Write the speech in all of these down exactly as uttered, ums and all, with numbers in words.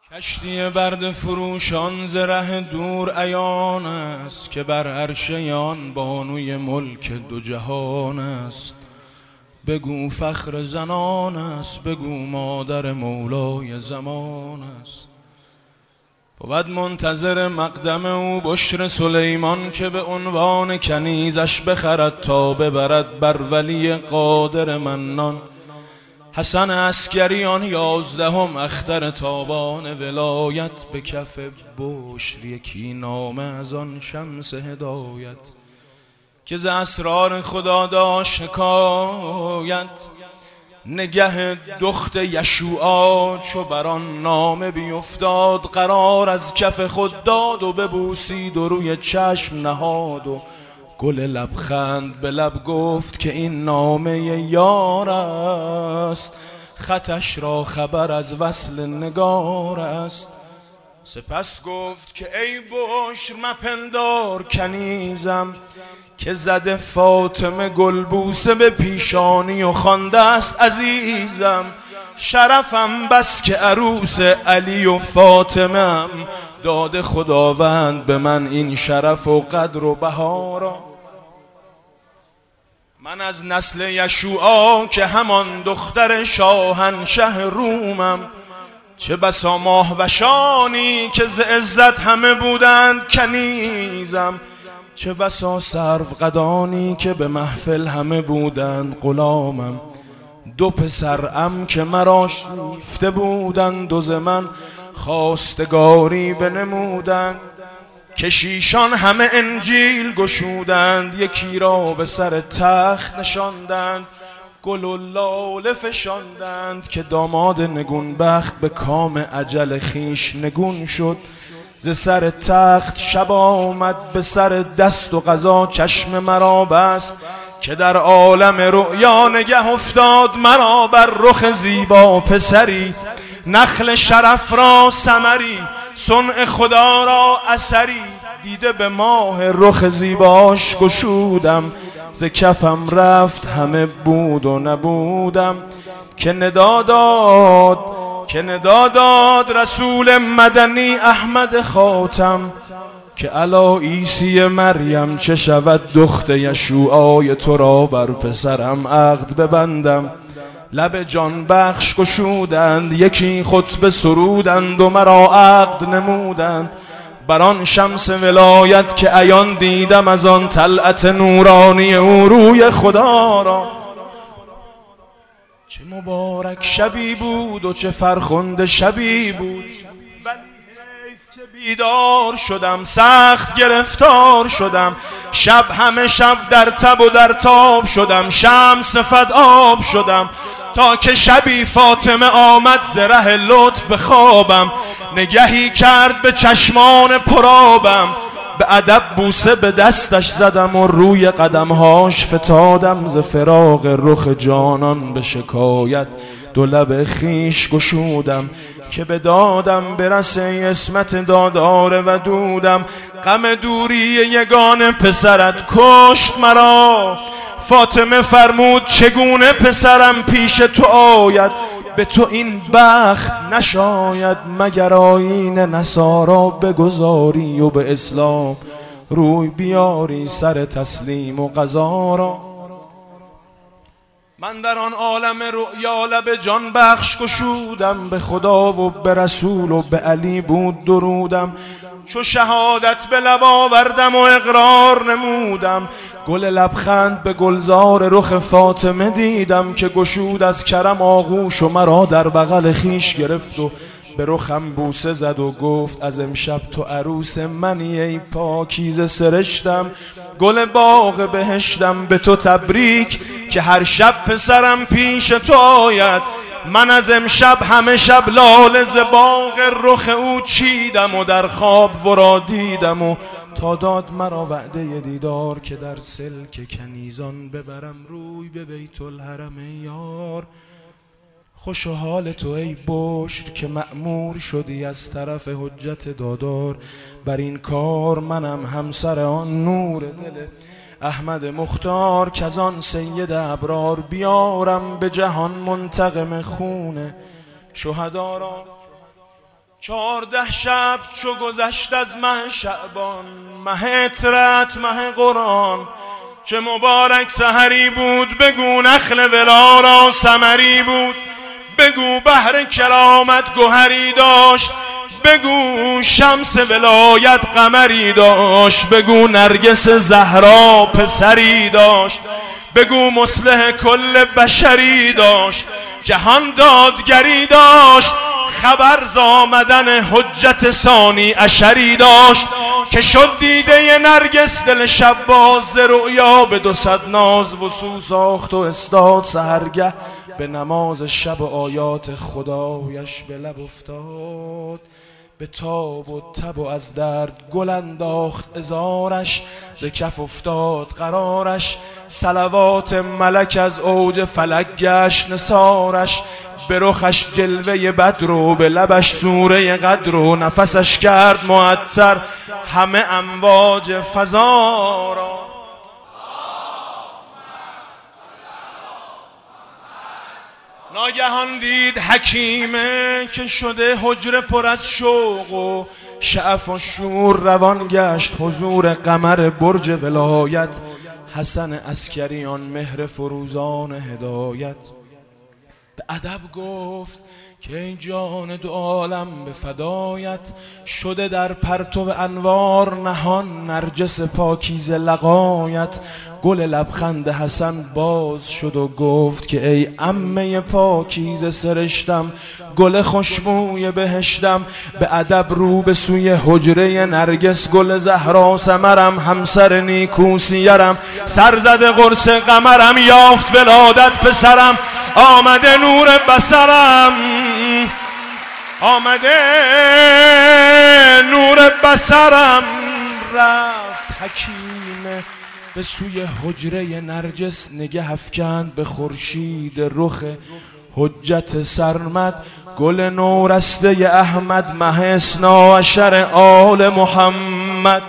کشتی برد فروشان ز ره دور عیان است که بر عرش آن بانوی ملک دو جهان است. بگو فخر زنان است، بگو مادر مولای زمان است. بود منتظر مقدم او بشر سلیمان که به عنوان کنیزش بخرد تا ببرد بر ولی قادر منان. حسن عسکریان یازدهم اختر تابان ولایت به کف بشر یکی نامه از آن شمس هدایت که ز اسرار خدا داشت حکایت. نگه دخت یشوعا چو بر آن نامه بیفتاد قرار از کف خود داد و ببوسید و روی چشم نهاد و گل لبخند به لب گفت که این نامه یار است، خطش را خبر از وصل نگار است. سپس گفت که ای بشر مپندار کنیزم که زده فاطمه گلبوسه به پیشانی و خوانده است عزیزم. شرفم بس که عروس علی و فاطمه ام، داده خداوند به من این شرف و قدر و بها را. من از نسل یشوعا که همان دختر شاهنشه رومم، چه بسا ماهوشانی که ز عزت همه بودند کنیزم، چه بسا سرو قدانی که به محفل همه بودند غلامم. دو پسرم که مرا شیفته بودند و ز من خواستگاری بنمودند، کشیشان همه انجیل گشودند، یکی را به سر تخت نشاندند، گل و لاله فشاندند که داماد نگون بخت به کام اجل خیش نگون شد. ز سر تخت شب آمد به سر دست و قضا چشم مرا بست که در عالم رؤیا نگه افتاد مرا بر رخ زیبا پسری. نخل شرف را ثمری، صنع خدا را اثری، دیده به ماه رخ زیباش گشودم. ز کفم رفت همه بود و نبودم که ندا داد که ندا داد رسول مدنی احمد خاتم که الا عیسی مریم چه شود دخت یشوعای تو را بر پسرم عقد ببندم. لب جان بخش گشودند، یکی خطبه سرودند و مرا عقد نمودند. بر آن شمس ولایت که عیان دیدم از آن طلعت نورانی او روی خدا را. چه مبارک شبی بود و چه فرخنده شبی بود، ولی حیف که بیدار شدم، سخت گرفتار شدم. شب همه شب در تب و در تاب شدم، شمس فد آب شدم تا که شبی فاطمه آمد ز ره لطف به خوابم. نگهی کرد به چشمان پرابم، به ادب بوسه به دستش زدم و روی قدمهاش فتادم. ز فراق رخ جانان به شکایت دو لب خیش گشودم که به دادم برسه اسمت دادار و دودم. غم دوری یگان پسرت کشت مرا، فاطمه فرمود چگونه پسرم پیش تو آید. به تو این بخت نشاید مگر آیین نصارا بگذاری و به اسلام روی بیاری سر تسلیم و قضا را. من در آن عالم رؤیا لب جان بخش گشودم، به خدا و به رسول و به علی بود درودم. چو شهادت به لب آوردم و اقرار نمودم، گل لبخند به گلزار رخ فاطمه دیدم که گشود از کرم آغوش و مرا در بغل خیش گرفت و به رخم بوسه زد و گفت از امشب تو عروس منی ای پاکیزه سرشتم. گل باغ بهشتم به تو تبریک که هر شب پسرم پیش تو آید. من از امشب همه شب لاله ز باغ رخ او چیدم و در خواب ورا دیدم و تا داد مرا وعده دیدار که در سلک کنیزان ببرم روی به بیت الحرم یار. خوش حال تو ای بشر که مأمور شدی از طرف حجت دادار، بر این کار منم همسر آن نور دل احمد مختار که از آن سید ابرار بیارم به جهان منتقم خون شهدا را. چهارده شب چو گذشت از ماه شعبان، ماه اطرت ماه قرآن، چه مبارک سحری بود، بگو نخل ولا را ثمری بود، بگو بحر کرامت گوهری داشت، بگو شمس ولایت قمری داشت، بگو نرگس زهرا پسری داشت، بگو مصلح کل بشری داشت، جهان دادگری داشت، خبر ز آمدن حجت ثانی عشری داشت، که شد دیده نرگس دل شب باز ز رؤیا، به دو صد ناز وضو ساخت و استاد سحرگه، به نماز شب و آیات خدایش به لب افتاد، به تاب و تب و از درد گل انداخت ازارش، ز کف افتاد قرارش، صلوات ملک از اوج فلک گشت نثارش، به رخش جلوه بدر و به لبش سوره قدر و نفسش کرد معطر همه امواج فضا را. ناگهان دید حکیمه که شده حجره پر از شوق و شعف و شور، روان گشت حضور قمر برج ولایت، حسن عسکریان مهر فروزان هدایت. به ادب گفت که ای جان دو عالم به فدایت، شده در پرتو انوار نهان نرجس پاکیزه لقایت. گل لبخند حسن باز شد و گفت که ای عمه پاکیزه سرشتم، گل خوشبوی بهشتم. به ادب رو به سوی حجره نرگس، گل زهرا ثمرم همسر نیکو سیرم، سرزده قرص قمرم یافت ولادت پسرم، آمده نور بصرم، آمده نور بصرم. رفت حکیمه به سوی حجره نرجس، نگه افکند به خورشید رخ حجت سرمد، گل نورسته احمد مه اثنا عشر آل محمد.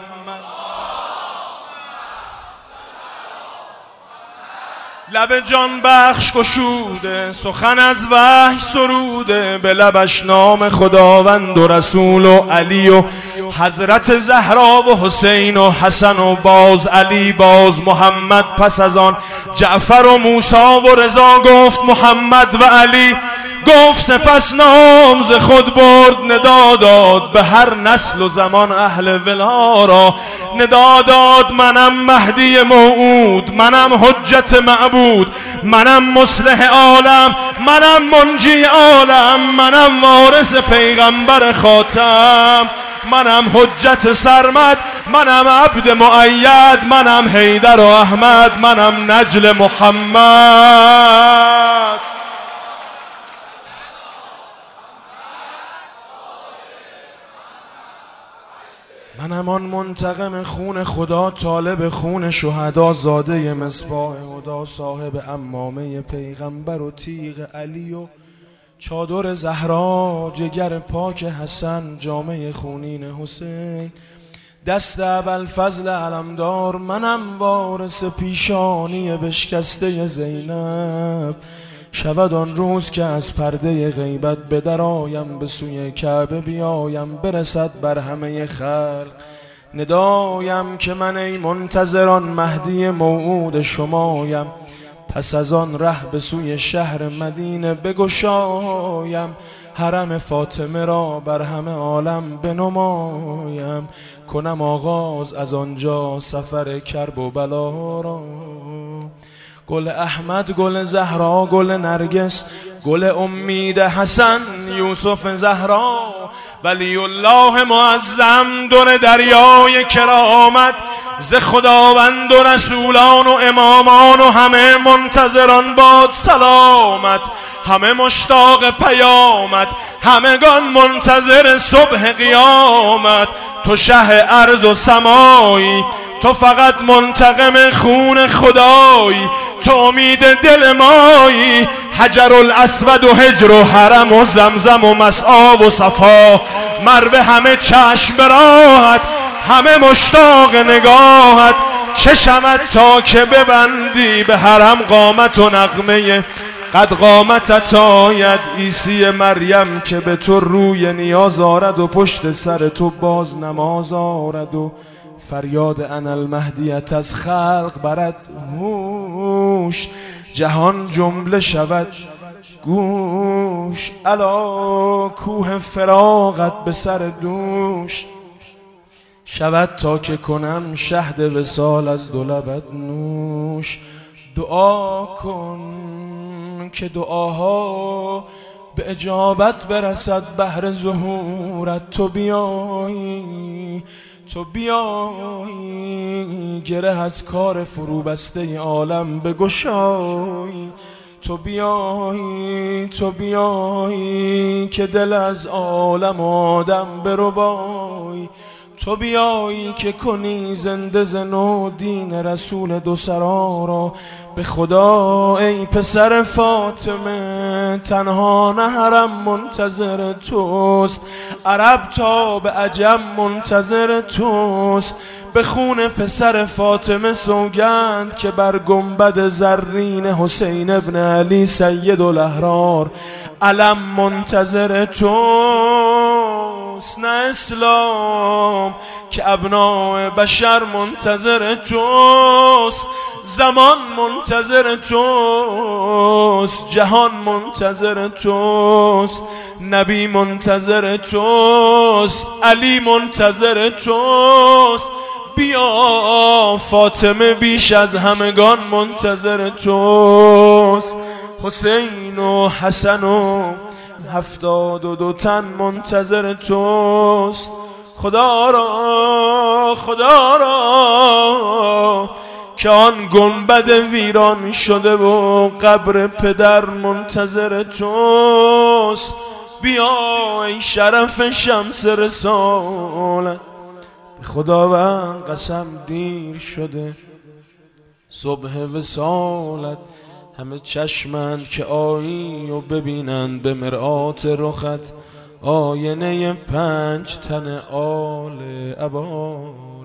لب جان بخش گشوده سخن از وحی سروده، به لبش نام خداوند و رسول و علی و حضرت زهرا و حسین و حسن و باز علی باز محمد. پس از آن جعفر و موسی و رضا گفت محمد و علی، گفت سپس نام ز خود برد ندا داد، به هر نسل و زمان اهل ولا را ندا داد. منم مهدی موعود، منم حجت معبود، منم مصلح عالم، منم منجی عالم، منم وارث پیغمبر خاتم، منم حجت سرمد، منم عبد مؤید، منم حیدر و احمد، منم نجل محمد. منم آن منتقم خون خدا، طالب خون شهدا، زاده مصباح هدا، صاحب عمامه پیغمبر و تیغ علی و چادر زهرا، جگر پاک حسن، جامه خونین حسین، دست ابوالفضل علمدار. منم وارث پیشانی بشکسته زینب، شود آن روز که از پرده غیبت به در آیم، به سوی کعبه بیایم، برسد بر همه خلق ندایم که من ای منتظران مهدی موعود شمایم. پس از آن ره به سوی شهر مدینه بگشایم، حرم فاطمه را بر همه عالم بنمایم، کنم آغاز از آنجا سفر کرب و بلا را. گل احمد، گل زهرا، گل نرگس، گل امید حسن، یوسف زهرا، ولی الله معظم، در دریای کرامت، ز خداوند و رسولان و امامان و همه منتظران باد سلامت، همه مشتاق پیامت، همگان منتظر صبح قیامت. تو شه ارض و سمایی، تو فقط منتقم خون خدایی، تو امید دل مایی، حجر الاسود و هجر و حرم و زمزم و مسعی و صفا، مروه همه چشم براحت، همه مشتاق نگاهت. چه شود تا که ببندی به حرم قامت و نغمه قد قامتت آید عیسی مریم که به تو روی نیاز آرد و پشت سر تو باز نماز آرد و فریاد انا المهدیت از خلق برد هوش جهان جمله شود گوش الا کوه فراغت به سر دوش شود تا که کنم شهد وصال از دو لبت نوش دعا کن که دعاها به اجابت برسد بهر ظهورت تو بیایی تو بیایی گره از کار فرو بسته عالم بگشایی تو بیایی تو بیایی که دل از عالم آدم بربایی تو بیایی که کنی زنده زنو دین رسول دو سرا را به خدا ای پسر فاطمه تنها نه حرم منتظر توست عرب تا به عجم منتظر توست به خون پسر فاطمه سوگند که بر گنبد زرین حسین ابن علی سید الاحرار علم منتظر توست نه اسلام که ابناء بشر منتظر توست زمان منتظر توست جهان منتظر توست نبی منتظر توست علی منتظر توست بیا فاطمه بیش از همگان منتظر توست حسین و حسن و هفتاد و دو تن منتظر توست خدا را خدا را که آن گنبد ویران شده و قبر پدر منتظر توست بیا ای شرف شمس رسالت به خداوند قسم دیر شده صبح وصالت همه چشمند که آیی و ببینند به مرآت رخت آینه پنج تن آل عبا